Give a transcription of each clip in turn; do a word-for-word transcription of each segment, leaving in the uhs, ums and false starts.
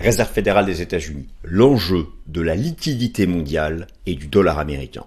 Réserve fédérale des États-Unis, l'enjeu de la liquidité mondiale et du dollar américain.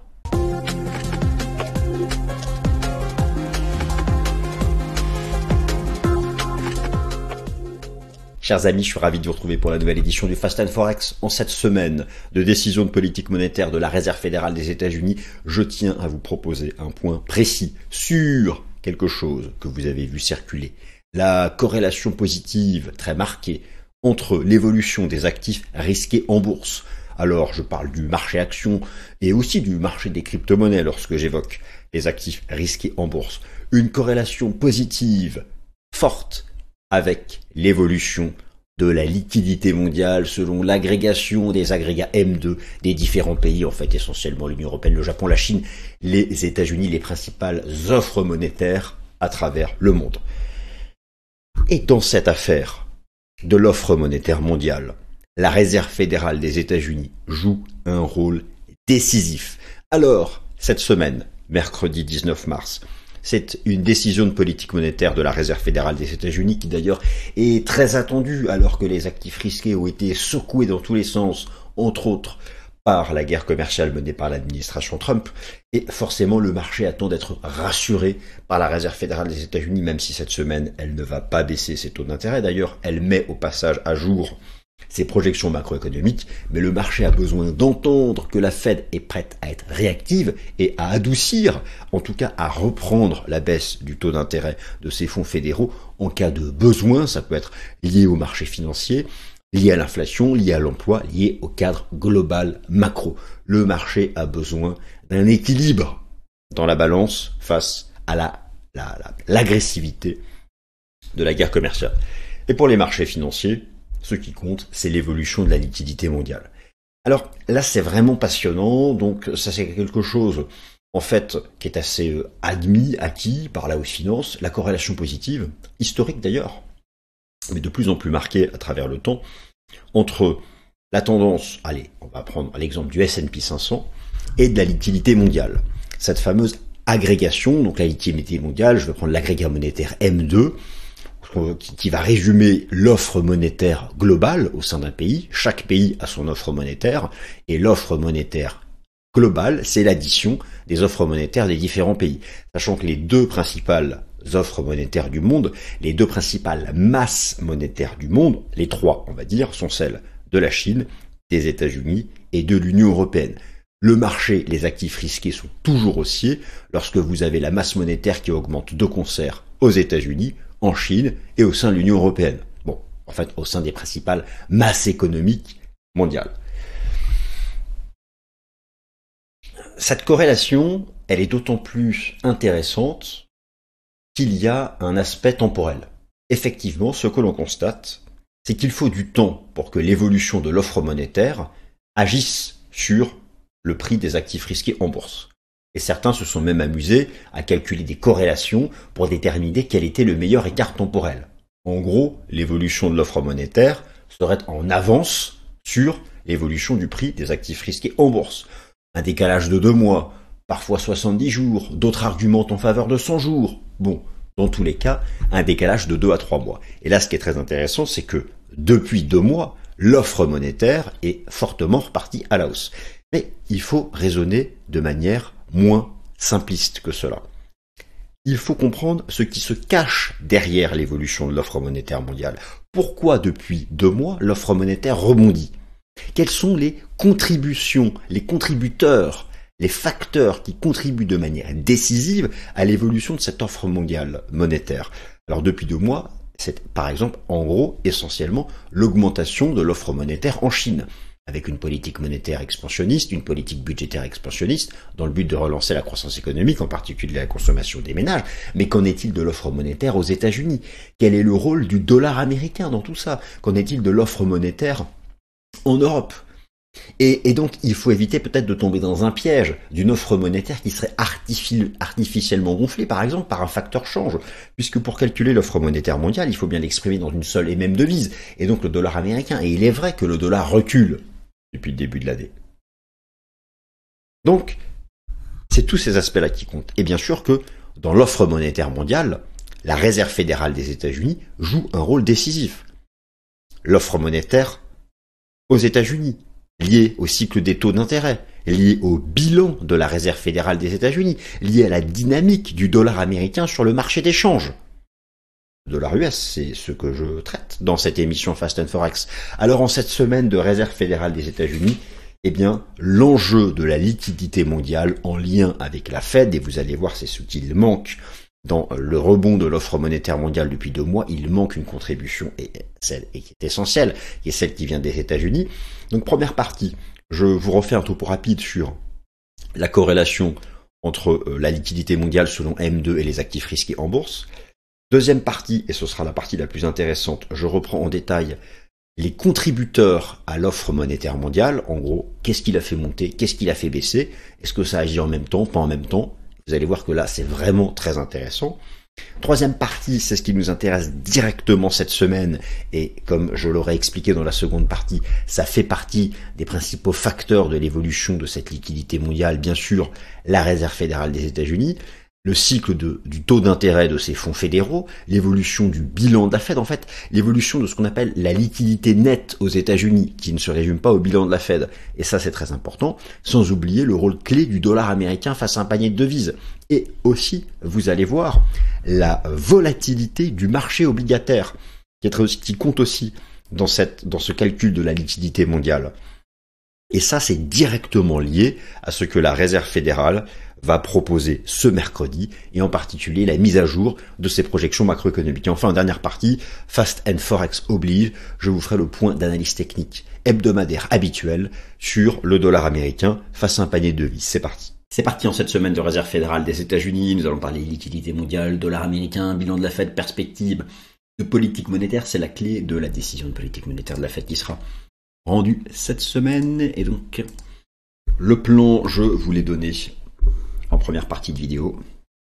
Chers amis, je suis ravi de vous retrouver pour la nouvelle édition du Fast and Forex. En cette semaine de décision de politique monétaire de la Réserve fédérale des États-Unis, je tiens à vous proposer un point précis sur quelque chose que vous avez vu circuler. La corrélation positive très marquée entre l'évolution des actifs risqués en bourse. Alors, je parle du marché action et aussi du marché des crypto-monnaies lorsque j'évoque les actifs risqués en bourse. Une corrélation positive forte avec l'évolution de la liquidité mondiale selon l'agrégation des agrégats M deux des différents pays, en fait essentiellement l'Union européenne, le Japon, la Chine, les États-Unis, les principales offres monétaires à travers le monde. Et dans cette affaire de l'offre monétaire mondiale, la Réserve fédérale des États-Unis joue un rôle décisif. Alors, cette semaine, mercredi dix-neuf mars, c'est une décision de politique monétaire de la Réserve fédérale des États-Unis qui d'ailleurs est très attendue alors que les actifs risqués ont été secoués dans tous les sens, entre autres par la guerre commerciale menée par l'administration Trump. Et forcément, le marché attend d'être rassuré par la Réserve fédérale des États-Unis, même si cette semaine, elle ne va pas baisser ses taux d'intérêt. D'ailleurs, elle met au passage à jour ses projections macroéconomiques, mais le marché a besoin d'entendre que la Fed est prête à être réactive et à adoucir, en tout cas à reprendre la baisse du taux d'intérêt de ces fonds fédéraux en cas de besoin. Ça peut être lié au marché financier, lié à l'inflation, lié à l'emploi, lié au cadre global macro. Le marché a besoin d'un équilibre dans la balance face à la, la, la, l'agressivité de la guerre commerciale. Et pour les marchés financiers, ce qui compte, c'est l'évolution de la liquidité mondiale. Alors là, c'est vraiment passionnant. Donc ça, c'est quelque chose, en fait, qui est assez admis, acquis par la haute finance, la corrélation positive, historique d'ailleurs, mais de plus en plus marquée à travers le temps, entre la tendance, allez, on va prendre l'exemple du S and P cinq cents, et de la liquidité mondiale. Cette fameuse agrégation, donc la liquidité mondiale, je vais prendre l'agrégat monétaire M deux, qui va résumer l'offre monétaire globale au sein d'un pays. Chaque pays a son offre monétaire, et l'offre monétaire globale, c'est l'addition des offres monétaires des différents pays. Sachant que les deux principales offres monétaires du monde, les deux principales masses monétaires du monde, les trois, on va dire, sont celles de la Chine, des États-Unis et de l'Union européenne. Le marché, les actifs risqués sont toujours haussiers lorsque vous avez la masse monétaire qui augmente de concert aux États-Unis, en Chine et au sein de l'Union européenne. Bon, en fait, au sein des principales masses économiques mondiales. Cette corrélation, elle est d'autant plus intéressante qu'il y a un aspect temporel. Effectivement, ce que l'on constate, c'est qu'il faut du temps pour que l'évolution de l'offre monétaire agisse sur le prix des actifs risqués en bourse. Et certains se sont même amusés à calculer des corrélations pour déterminer quel était le meilleur écart temporel. En gros, l'évolution de l'offre monétaire serait en avance sur l'évolution du prix des actifs risqués en bourse. Un décalage de deux mois, parfois soixante-dix jours, d'autres argumentent en faveur de cent jours. Bon, dans tous les cas, un décalage de deux à trois mois. Et là, ce qui est très intéressant, c'est que depuis deux mois, l'offre monétaire est fortement repartie à la hausse. Mais il faut raisonner de manière moins simpliste que cela. Il faut comprendre ce qui se cache derrière l'évolution de l'offre monétaire mondiale. Pourquoi depuis deux mois l'offre monétaire rebondit? Quelles sont les contributions, les contributeurs, les facteurs qui contribuent de manière décisive à l'évolution de cette offre mondiale monétaire? Alors depuis deux mois, c'est par exemple en gros essentiellement l'augmentation de l'offre monétaire en Chine, avec une politique monétaire expansionniste, une politique budgétaire expansionniste, dans le but de relancer la croissance économique, en particulier la consommation des ménages. Mais qu'en est-il de l'offre monétaire aux États-Unis? Quel est le rôle du dollar américain dans tout ça? Qu'en est-il de l'offre monétaire en Europe? Et, et donc, il faut éviter peut-être de tomber dans un piège d'une offre monétaire qui serait artifici- artificiellement gonflée, par exemple, par un facteur change. Puisque pour calculer l'offre monétaire mondiale, il faut bien l'exprimer dans une seule et même devise, et donc le dollar américain. Et il est vrai que le dollar recule depuis le début de l'année. Donc, c'est tous ces aspects-là qui comptent. Et bien sûr que dans l'offre monétaire mondiale, la Réserve fédérale des États-Unis joue un rôle décisif. L'offre monétaire aux États-Unis, lié au cycle des taux d'intérêt, lié au bilan de la Réserve fédérale des États-Unis, lié à la dynamique du dollar américain sur le marché des changes. Le dollar U S, c'est ce que je traite dans cette émission Fast and Forex. Alors en cette semaine de Réserve fédérale des États-Unis, eh bien, l'enjeu de la liquidité mondiale en lien avec la Fed, et vous allez voir, c'est ce qu'il manque dans le rebond de l'offre monétaire mondiale depuis deux mois, il manque une contribution, et celle et qui est essentielle, qui est celle qui vient des États-Unis. Donc première partie, je vous refais un topo rapide sur la corrélation entre la liquidité mondiale selon M deux et les actifs risqués en bourse. Deuxième partie, et ce sera la partie la plus intéressante, je reprends en détail les contributeurs à l'offre monétaire mondiale. En gros, qu'est-ce qu'il a fait monter, qu'est-ce qu'il a fait baisser, est-ce que ça agit en même temps, pas en même temps. Vous allez voir que là, c'est vraiment très intéressant. Troisième partie, c'est ce qui nous intéresse directement cette semaine, et comme je l'aurais expliqué dans la seconde partie, ça fait partie des principaux facteurs de l'évolution de cette liquidité mondiale, bien sûr, la Réserve fédérale des États-Unis, le cycle de, du taux d'intérêt de ces fonds fédéraux, l'évolution du bilan de la Fed, en fait, l'évolution de ce qu'on appelle la liquidité nette aux États-Unis, qui ne se résume pas au bilan de la Fed, et ça c'est très important, sans oublier le rôle clé du dollar américain face à un panier de devises. Et aussi, vous allez voir, la volatilité du marché obligataire, qui, est très, qui compte aussi dans, cette, dans ce calcul de la liquidité mondiale. Et ça, c'est directement lié à ce que la Réserve fédérale va proposer ce mercredi, et en particulier la mise à jour de ses projections macroéconomiques. Et enfin, en dernière partie, Fast and Forex oblige, je vous ferai le point d'analyse technique hebdomadaire habituel sur le dollar américain face à un panier de devises. C'est parti. C'est parti en cette semaine de Réserve fédérale des États-Unis. Nous allons parler liquidité mondiale, dollar américain, bilan de la Fed, perspective de politique monétaire. C'est la clé de la décision de politique monétaire de la Fed qui sera rendue cette semaine. Et donc, le plan, je vous l'ai donné en première partie de vidéo.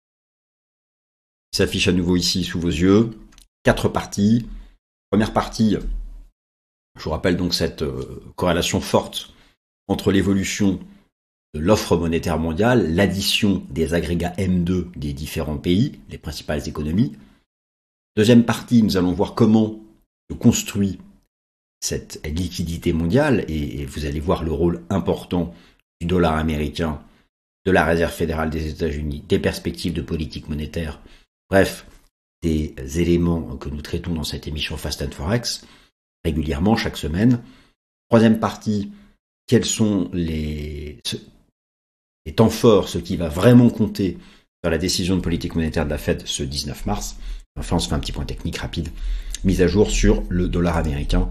Il s'affiche à nouveau ici sous vos yeux. Quatre parties. Première partie, je vous rappelle donc cette euh, corrélation forte entre l'évolution de l'offre monétaire mondiale, l'addition des agrégats M deux des différents pays, les principales économies. Deuxième partie, nous allons voir comment se construit cette liquidité mondiale, et, et vous allez voir le rôle important du dollar américain, de la Réserve fédérale des États-Unis, des perspectives de politique monétaire, bref, des éléments que nous traitons dans cette émission Fast and Forex, régulièrement, chaque semaine. Troisième partie, quels sont les, les temps forts, ce qui va vraiment compter dans la décision de politique monétaire de la Fed ce dix-neuf mars. Enfin, on se fait un petit point technique rapide, mise à jour sur le dollar américain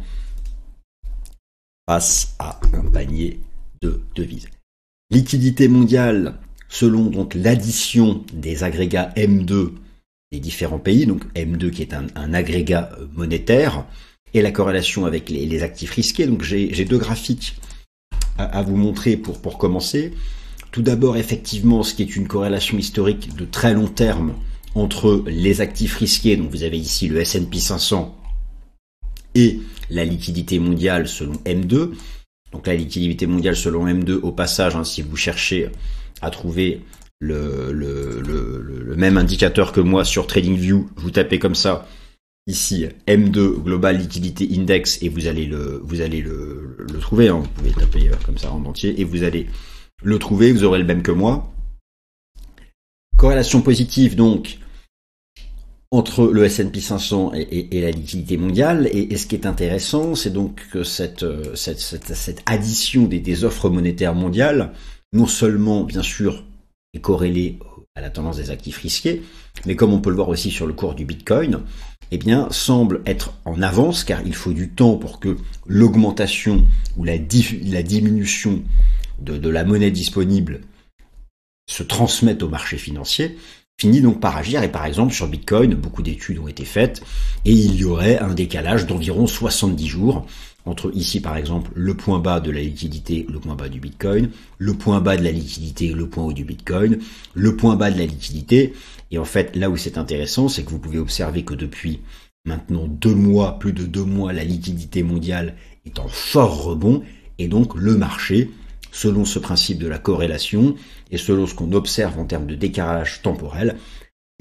face à un panier de devises. Liquidité mondiale, selon donc l'addition des agrégats M deux des différents pays, donc M deux qui est un, un agrégat monétaire, et la corrélation avec les, les actifs risqués. Donc j'ai, j'ai deux graphiques à, à vous montrer pour, pour commencer. Tout d'abord, effectivement, ce qui est une corrélation historique de très long terme entre les actifs risqués, donc vous avez ici le S and P cinq cents, et la liquidité mondiale selon M deux. Donc la liquidité mondiale selon M deux, au passage, hein, si vous cherchez à trouver le, le, le, le même indicateur que moi sur TradingView, vous tapez comme ça, ici M deux Global Liquidity Index, et vous allez le, vous allez le, le trouver, hein. Vous pouvez taper comme ça en entier, et vous allez le trouver, vous aurez le même que moi. Corrélation positive donc entre le S and P cinq cents et, et, et la liquidité mondiale, et, et ce qui est intéressant, c'est donc que cette, cette, cette, cette addition des, des offres monétaires mondiales, non seulement, bien sûr, est corrélée à la tendance des actifs risqués, mais comme on peut le voir aussi sur le cours du Bitcoin, eh bien, semble être en avance, car il faut du temps pour que l'augmentation ou la, di- la diminution de, de la monnaie disponible se transmette au marché financier, finit donc par agir. Et par exemple, sur Bitcoin, beaucoup d'études ont été faites, et il y aurait un décalage d'environ soixante-dix jours entre ici, par exemple, le point bas de la liquidité, le point bas du Bitcoin, le point bas de la liquidité, le point haut du Bitcoin, le point bas de la liquidité. Et en fait, là où c'est intéressant, c'est que vous pouvez observer que depuis maintenant deux mois, plus de deux mois, la liquidité mondiale est en fort rebond, et donc le marché, selon ce principe de la corrélation et selon ce qu'on observe en termes de décalage temporel,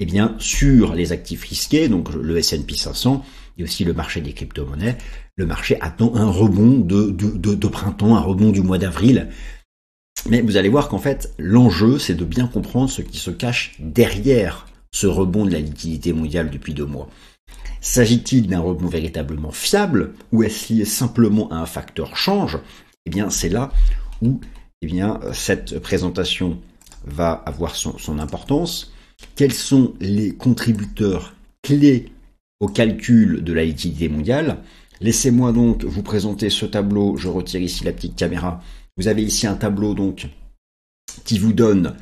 eh bien, sur les actifs risqués, donc le S and P cinq cents et aussi le marché des crypto-monnaies, le marché attend un rebond de, de, de, de printemps, un rebond du mois d'avril. Mais vous allez voir qu'en fait, l'enjeu, c'est de bien comprendre ce qui se cache derrière ce rebond de la liquidité mondiale depuis deux mois. S'agit-il d'un rebond véritablement fiable ou est-ce lié simplement à un facteur change? Eh bien, c'est là où eh bien, cette présentation va avoir son, son importance. Quels sont les contributeurs clés au calcul de la liquidité mondiale? Laissez-moi donc vous présenter ce tableau. Je retire ici la petite caméra. Vous avez ici un tableau donc qui vous donne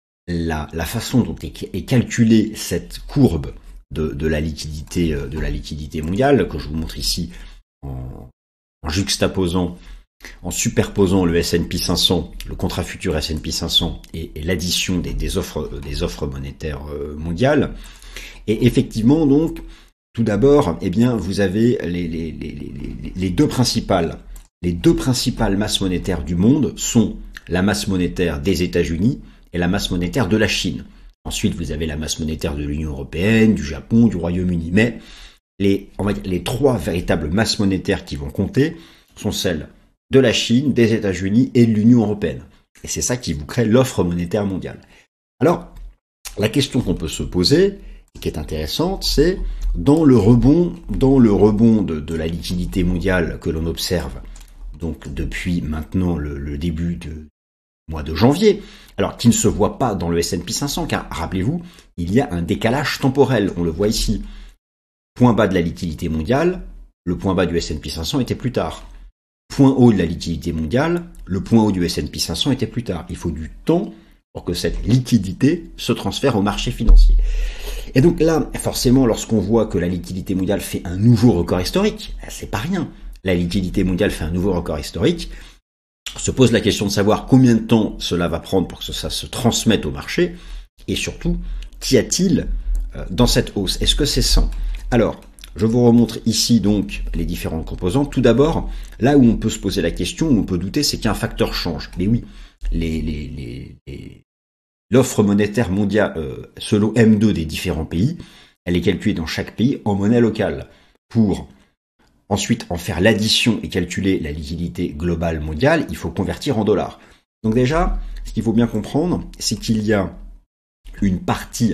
la, la façon dont est, est calculée cette courbe de, de, la liquidité, de la liquidité mondiale, que je vous montre ici en, en juxtaposant, en superposant le S and P cinq cents, le contrat futur S and P cinq cents et, et l'addition des, des, offres, des offres monétaires mondiales. Et effectivement, donc, tout d'abord, eh bien, vous avez les, les, les, les, les deux principales Les deux principales masses monétaires du monde sont la masse monétaire des États-Unis et la masse monétaire de la Chine. Ensuite, vous avez la masse monétaire de l'Union européenne, du Japon, du Royaume-Uni. Mais les, on va dire, les trois véritables masses monétaires qui vont compter sont celles de la Chine, des États-Unis et de l'Union européenne. Et c'est ça qui vous crée l'offre monétaire mondiale. Alors, la question qu'on peut se poser, et qui est intéressante, c'est dans le rebond, dans le rebond de, de la liquidité mondiale que l'on observe donc depuis maintenant le, le début du mois de janvier, alors qui ne se voit pas dans le S and P cinq cents, car rappelez-vous, il y a un décalage temporel, on le voit ici. Point bas de la liquidité mondiale, le point bas du S and P cinq cents était plus tard. Point haut de la liquidité mondiale, le point haut du S and P cinq cents était plus tard. Il faut du temps pour que cette liquidité se transfère au marché financier. Et donc là, forcément, lorsqu'on voit que la liquidité mondiale fait un nouveau record historique, c'est pas rien. La liquidité mondiale fait un nouveau record historique. On se pose la question de savoir combien de temps cela va prendre pour que ça se transmette au marché. Et surtout, qu'y a-t-il dans cette hausse? Est-ce que c'est sain? Alors, je vous remontre ici donc les différentes composantes. Tout d'abord, là où on peut se poser la question, où on peut douter, c'est qu'un facteur change. Mais oui, les, les, les, les, l'offre monétaire mondiale euh, selon M deux des différents pays, elle est calculée dans chaque pays en monnaie locale. Pour ensuite en faire l'addition et calculer la liquidité globale mondiale, il faut convertir en dollars. Donc déjà, ce qu'il faut bien comprendre, c'est qu'il y a une partie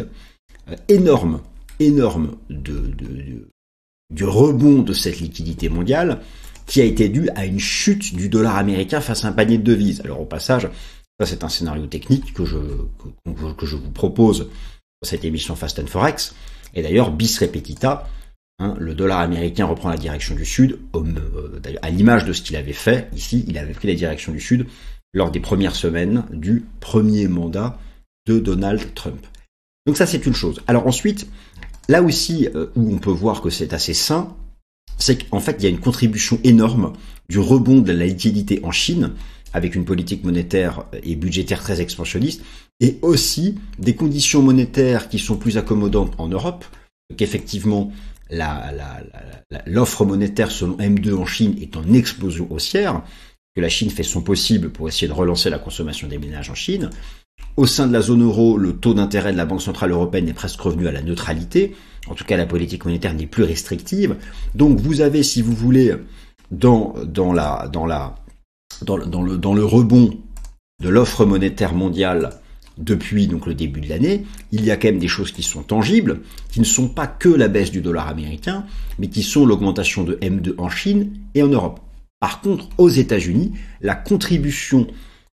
énorme, énorme de, de, de, du rebond de cette liquidité mondiale qui a été due à une chute du dollar américain face à un panier de devises. Alors au passage, ça c'est un scénario technique que je, que, que je vous propose dans cette émission Fast and Forex. Et d'ailleurs, bis repetita, Hein, le dollar américain reprend la direction du sud, euh, à l'image de ce qu'il avait fait. Ici, il avait pris la direction du sud lors des premières semaines du premier mandat de Donald Trump. Donc ça, c'est une chose. Alors ensuite, là aussi, euh, où on peut voir que c'est assez sain, c'est qu'en fait, il y a une contribution énorme du rebond de la liquidité en Chine, avec une politique monétaire et budgétaire très expansionniste, et aussi des conditions monétaires qui sont plus accommodantes en Europe, qu'effectivement, La, la, la, l'offre monétaire selon M deux en Chine est en explosion haussière, que la Chine fait son possible pour essayer de relancer la consommation des ménages en Chine. Au sein de la zone euro, le taux d'intérêt de la Banque Centrale Européenne est presque revenu à la neutralité. En tout cas, la politique monétaire n'est plus restrictive. Donc vous avez, si vous voulez, dans, dans, la, dans, la, dans, dans, le, dans le rebond de l'offre monétaire mondiale depuis donc le début de l'année, il y a quand même des choses qui sont tangibles, qui ne sont pas que la baisse du dollar américain, mais qui sont l'augmentation de M deux en Chine et en Europe. Par contre, aux États-Unis, la contribution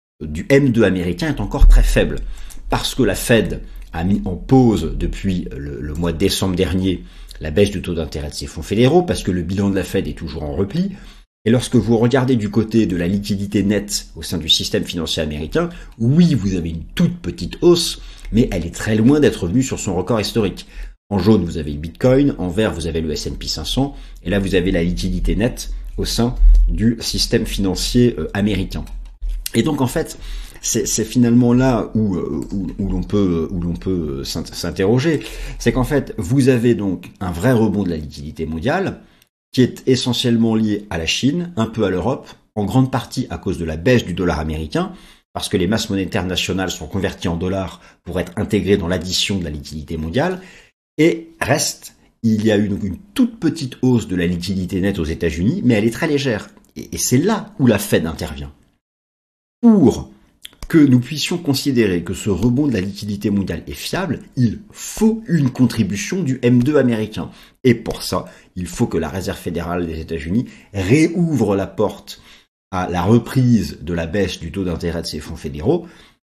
du M deux américain est encore très faible, parce que la Fed a mis en pause depuis le, le mois de décembre dernier la baisse du taux d'intérêt de ses fonds fédéraux, parce que le bilan de la Fed est toujours en repli. Et lorsque vous regardez du côté de la liquidité nette au sein du système financier américain, oui, vous avez une toute petite hausse, mais elle est très loin d'être revenue sur son record historique. En jaune, vous avez le Bitcoin, en vert, vous avez le S and P cinq cents, et là, vous avez la liquidité nette au sein du système financier euh, américain. Et donc, en fait, c'est, c'est finalement là où, où, où l'on peut, où l'on peut s'interroger. C'est qu'en fait, vous avez donc un vrai rebond de la liquidité mondiale, qui est essentiellement lié à la Chine, un peu à l'Europe, en grande partie à cause de la baisse du dollar américain, parce que les masses monétaires nationales sont converties en dollars pour être intégrées dans l'addition de la liquidité mondiale. Et reste, il y a une, une toute petite hausse de la liquidité nette aux États-Unis, mais elle est très légère. Et, et c'est là où la Fed intervient. Pour que nous puissions considérer que ce rebond de la liquidité mondiale est fiable, il faut une contribution du M deux américain. Et pour ça, il faut que la Réserve fédérale des États-Unis réouvre la porte à la reprise de la baisse du taux d'intérêt de ses fonds fédéraux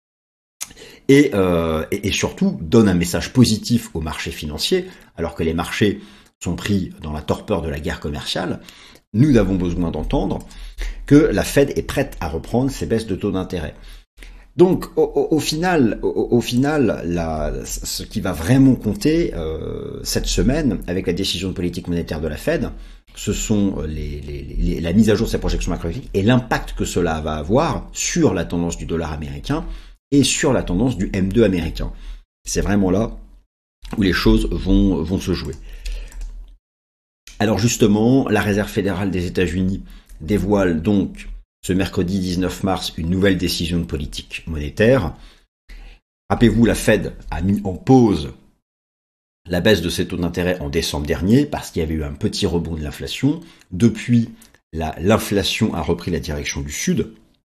et, euh, et, et surtout donne un message positif aux marchés financiers, alors que les marchés sont pris dans la torpeur de la guerre commerciale. Nous avons besoin d'entendre que la Fed est prête à reprendre ses baisses de taux d'intérêt. Donc, au, au, au final, au, au final, la, ce qui va vraiment compter euh, cette semaine avec la décision de politique monétaire de la Fed, ce sont les, les, les, la mise à jour de ses projections macroéconomiques et l'impact que cela va avoir sur la tendance du dollar américain et sur la tendance du M deux américain. C'est vraiment là où les choses vont, vont se jouer. Alors justement, la Réserve fédérale des États-Unis dévoile donc ce mercredi dix-neuf mars une nouvelle décision de politique monétaire. Rappelez-vous, la Fed a mis en pause la baisse de ses taux d'intérêt en décembre dernier parce qu'il y avait eu un petit rebond de l'inflation. Depuis, l'inflation a repris la direction du sud.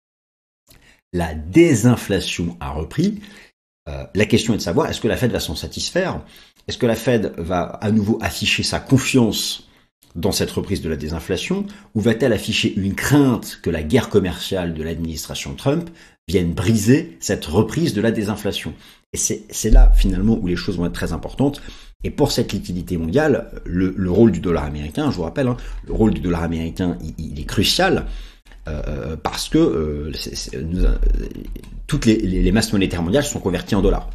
La désinflation a repris. Euh, la question est de savoir, est-ce que la Fed va s'en satisfaire? Est-ce que la Fed va à nouveau afficher sa confiance dans cette reprise de la désinflation, ou va-t-elle afficher une crainte que la guerre commerciale de l'administration Trump vienne briser cette reprise de la désinflation? Et c'est là, finalement, où les choses vont être très importantes. Et pour cette liquidité mondiale, le, le rôle du dollar américain, je vous rappelle, hein, le rôle du dollar américain, il, il est crucial, euh, parce que euh, c'est, c'est, nous, euh, toutes les, les, les masses monétaires mondiales sont converties en dollars.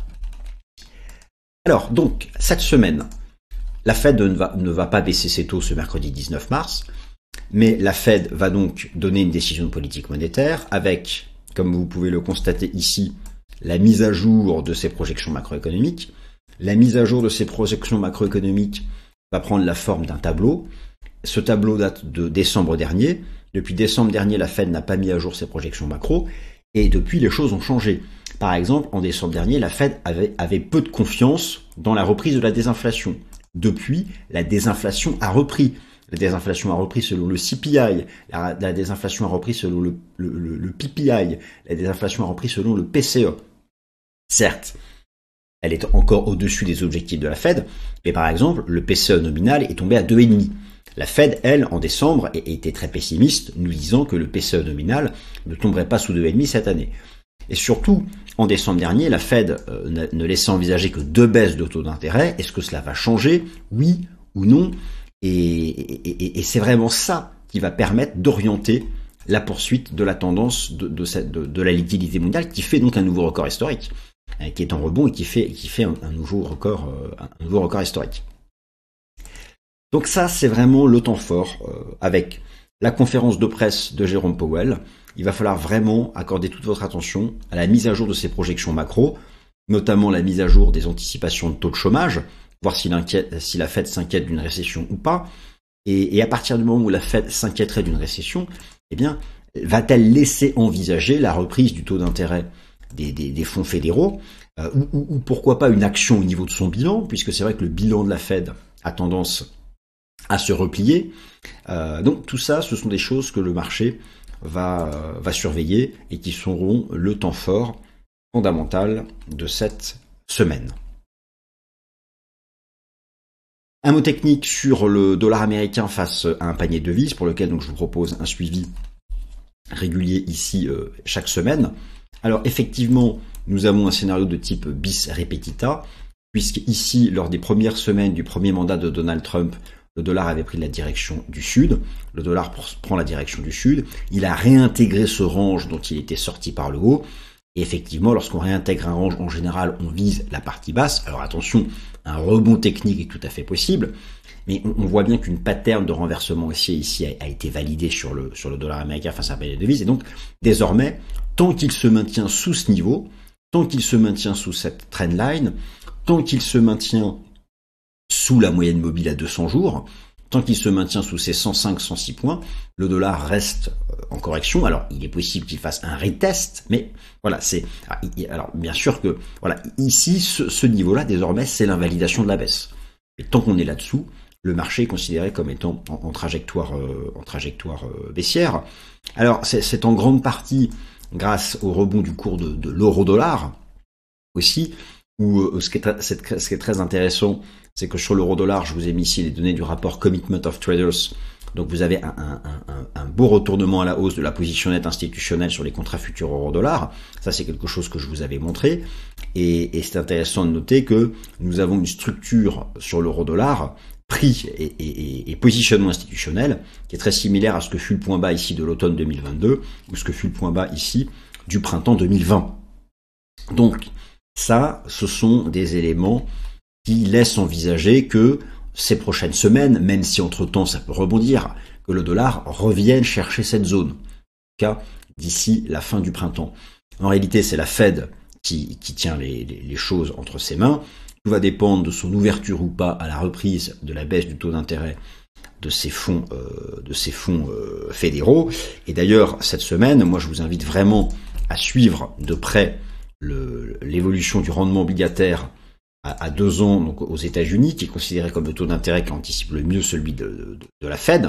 Alors, donc, cette semaine, la Fed ne va, ne va pas baisser ses taux ce mercredi dix-neuf mars, mais la Fed va donc donner une décision de politique monétaire avec, comme vous pouvez le constater ici, la mise à jour de ses projections macroéconomiques. La mise à jour de ces projections macroéconomiques va prendre la forme d'un tableau. Ce tableau date de décembre dernier. Depuis décembre dernier, la Fed n'a pas mis à jour ses projections macro, et depuis, les choses ont changé. Par exemple, en décembre dernier, la Fed avait, avait peu de confiance dans la reprise de la désinflation. Depuis, la désinflation a repris. La désinflation a repris selon le C P I, la, la désinflation a repris selon le, le, le, le P P I, la désinflation a repris selon le P C E. Certes, elle est encore au-dessus des objectifs de la Fed, mais par exemple, le P C E nominal est tombé à deux virgule cinq. La Fed, elle, en décembre, était très pessimiste, nous disant que le P C E nominal ne tomberait pas sous deux virgule cinq cette année. Et surtout, en décembre dernier, la Fed euh, ne laissait envisager que deux baisses de taux d'intérêt. Est-ce que cela va changer? Oui ou non? Et, et, et, et c'est vraiment ça qui va permettre d'orienter la poursuite de la tendance de, de, cette, de, de la liquidité mondiale, qui fait donc un nouveau record historique, hein, qui est en rebond et qui fait, qui fait un, un, nouveau record, euh, un nouveau record historique. Donc ça, c'est vraiment le temps fort, euh, avec la conférence de presse de Jérôme Powell. Il va falloir vraiment accorder toute votre attention à la mise à jour de ces projections macro, notamment la mise à jour des anticipations de taux de chômage, voir si, si la Fed s'inquiète d'une récession ou pas. Et, et à partir du moment où la Fed s'inquiéterait d'une récession, eh bien, va-t-elle laisser envisager la reprise du taux d'intérêt des, des, des fonds fédéraux, euh, ou, ou, ou pourquoi pas une action au niveau de son bilan, puisque c'est vrai que le bilan de la Fed a tendance à se replier. Euh, donc tout ça, ce sont des choses que le marché va, va surveiller et qui seront le temps fort fondamental de cette semaine. Un mot technique sur le dollar américain face à un panier de devises, pour lequel donc je vous propose un suivi régulier ici euh, chaque semaine. Alors effectivement, nous avons un scénario de type bis repetita, puisque ici, lors des premières semaines du premier mandat de Donald Trump, le dollar avait pris la direction du sud, le dollar prend la direction du sud, il a réintégré ce range dont il était sorti par le haut, et effectivement, lorsqu'on réintègre un range, en général, on vise la partie basse. Alors attention, un rebond technique est tout à fait possible, mais on, on voit bien qu'une pattern de renversement haussier ici a, a été validée sur le, sur le dollar américain face à un panier de devises, et donc désormais, tant qu'il se maintient sous ce niveau, tant qu'il se maintient sous cette trendline, tant qu'il se maintient sous la moyenne mobile à deux cents jours, tant qu'il se maintient sous ces cent cinq, cent six points, le dollar reste en correction. Alors, il est possible qu'il fasse un retest, mais voilà, c'est, alors, bien sûr que, voilà, ici, ce, ce niveau-là, désormais, c'est l'invalidation de la baisse. Et tant qu'on est là-dessous, le marché est considéré comme étant en, en trajectoire, euh, en trajectoire euh, baissière. Alors, c'est en grande partie grâce au rebond du cours de, de l'euro-dollar aussi, où euh, ce, qui est ce qui est très intéressant, c'est que sur l'euro-dollar, je vous ai mis ici les données du rapport Commitment of Traders. Donc vous avez un, un, un, un beau retournement à la hausse de la position nette institutionnelle sur les contrats futurs euro-dollar. Ça, c'est quelque chose que je vous avais montré. Et, et c'est intéressant de noter que nous avons une structure sur l'euro-dollar, prix et, et, et positionnement institutionnel, qui est très similaire à ce que fut le point bas ici de l'automne deux mille vingt-deux, ou ce que fut le point bas ici du printemps deux mille vingt. Donc, ça, ce sont des éléments qui laissent envisager que ces prochaines semaines, même si entre-temps ça peut rebondir, que le dollar revienne chercher cette zone, en tout cas d'ici la fin du printemps. En réalité, c'est la Fed qui, qui tient les, les, les choses entre ses mains. Tout va dépendre de son ouverture ou pas à la reprise de la baisse du taux d'intérêt de ces fonds, euh, de ces fonds euh, fédéraux. Et d'ailleurs, cette semaine, moi je vous invite vraiment à suivre de près l'évolution du rendement obligataire à deux ans donc aux États-Unis, qui est considéré comme le taux d'intérêt qui anticipe le mieux celui de, de, de la Fed.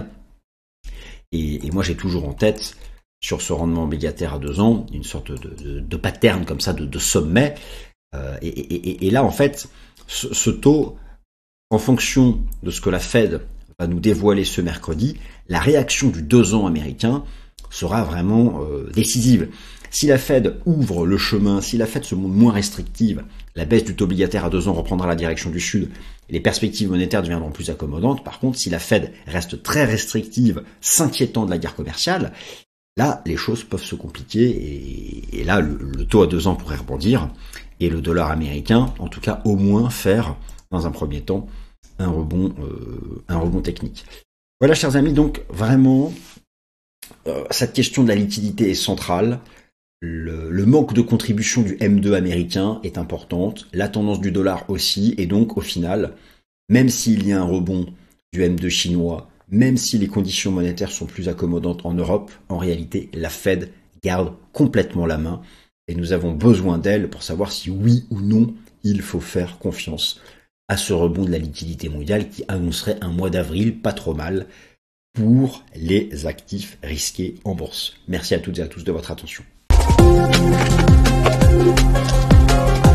Et, et moi, j'ai toujours en tête, sur ce rendement obligataire à deux ans, une sorte de, de, de pattern comme ça, de, de sommet. Euh, et, et, et là, en fait, ce, ce taux, en fonction de ce que la Fed va nous dévoiler ce mercredi, la réaction du deux ans américain sera vraiment euh, décisive. Si la Fed ouvre le chemin, si la Fed se montre moins restrictive, la baisse du taux obligataire à deux ans reprendra la direction du sud et les perspectives monétaires deviendront plus accommodantes. Par contre, si la Fed reste très restrictive, s'inquiétant de la guerre commerciale, là, les choses peuvent se compliquer et, et là, le, le taux à deux ans pourrait rebondir et le dollar américain, en tout cas, au moins faire, dans un premier temps, un rebond, euh, un rebond technique. Voilà, chers amis, donc vraiment, euh, cette question de la liquidité est centrale. Le, le manque de contribution du M deux américain est importante, la tendance du dollar aussi, et donc au final, même s'il y a un rebond du M deux chinois, même si les conditions monétaires sont plus accommodantes en Europe, en réalité, la Fed garde complètement la main, et nous avons besoin d'elle pour savoir si oui ou non il faut faire confiance à ce rebond de la liquidité mondiale qui annoncerait un mois d'avril pas trop mal pour les actifs risqués en bourse. Merci à toutes et à tous de votre attention. Thank you.